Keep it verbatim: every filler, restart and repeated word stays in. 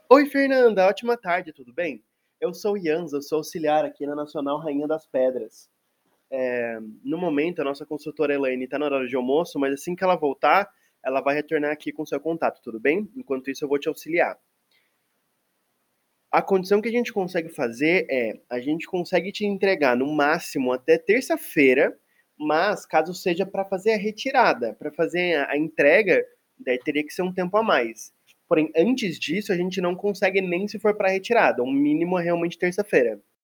Oi, Fernanda, ótima tarde, tudo bem? Eu sou o Ianza, eu sou auxiliar aqui na Nacional Rainha das Pedras. É, no momento, a nossa consultora Elaine está na hora de almoço, mas assim que ela voltar, ela vai retornar aqui com seu contato, tudo bem? Enquanto isso, eu vou te auxiliar. A condição que a gente consegue fazer é, a gente consegue te entregar no máximo até terça-feira, mas caso seja para fazer a retirada, para fazer a, a entrega, daí teria que ser um tempo a mais. Porém, antes disso, a gente não consegue nem se for para retirada, o mínimo é realmente terça-feira.